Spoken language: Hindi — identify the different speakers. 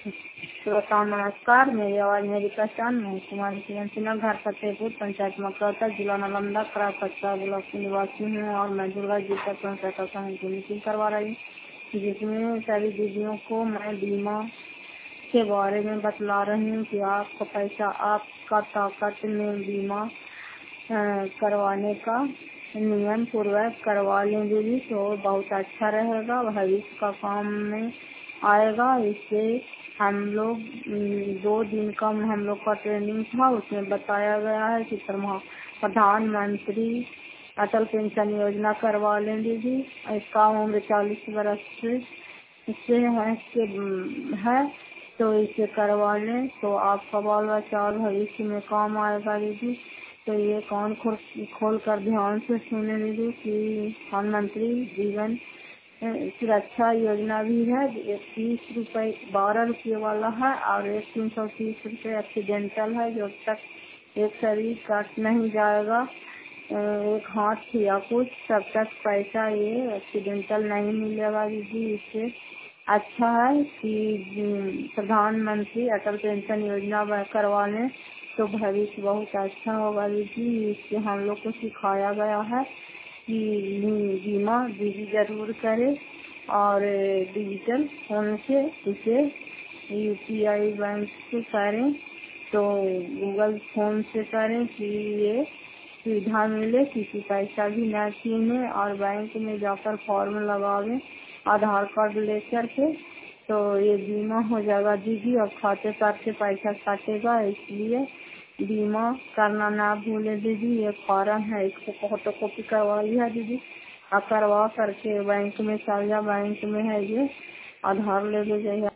Speaker 1: श्रोताओं नमस्कार। मेरी आवाज़ मेरी पहचान। मैं कुमारी किरण सिन्हा, घर फतेहपुर, पंचायत मकरौता, जिला नालंदा, खराब कच्चा ब्लॉक की निवासी हूँ और मैं दुर्गा जी का सहायता समूह की मीटिंग करवा रही हूँ, जिसमें सभी दीदियों को मैं बीमा के बारे में बतला रही हूँ कि आपका पैसा आपका ताकत में बीमा करवाने का नियम पूर्वक करवा लेंगे भी तो बहुत अच्छा रहेगा, भविष्य का काम में आएगा। इससे हम लोग 2 दिन का हम लोग का ट्रेनिंग था, उसमें बताया गया है कि प्रधानमंत्री अटल पेंशन योजना करवा लेंगे जी। इसका उम्र 40 वर्ष से है तो इसे करवा लें तो आपका बाल बच्चा और भविष्य में काम आएगा दीदी। तो ये कान खोल कर ध्यान से सुने दीदी कि प्रधानमंत्री जीवन सुरक्षा योजना भी है। 12 रुपये वाला है और 330 रुपये एक्सीडेंटल है, जो तक एक शरीर कट नहीं जाएगा, एक हाथ या कुछ, तब तक पैसा ये एक्सीडेंटल नहीं मिलेगा दीदी। इससे अच्छा है कि प्रधानमंत्री अटल पेंशन योजना करवा लें तो भविष्य बहुत अच्छा होगा दीदी। इससे हम लोग को सिखाया गया है कि बीमा दीदी जरूर करें और डिजिटल फोन से इसे UPI बैंक से करें तो गूगल फोन से करें कि ये सुविधा मिले, किसी पैसा भी न छीने और बैंक में जाकर फॉर्म लगावें आधार कार्ड लेकर के, तो ये बीमा हो जाएगा दीदी। और खाते से पैसा काटेगा, इसलिए बीमा करना ना भूले दीदी। ये फॉर्म है, इसको फोटोकॉपी करवा लिया दीदी और करवा करके बैंक में चल जा, बैंक में है ये आधार ले जाइए।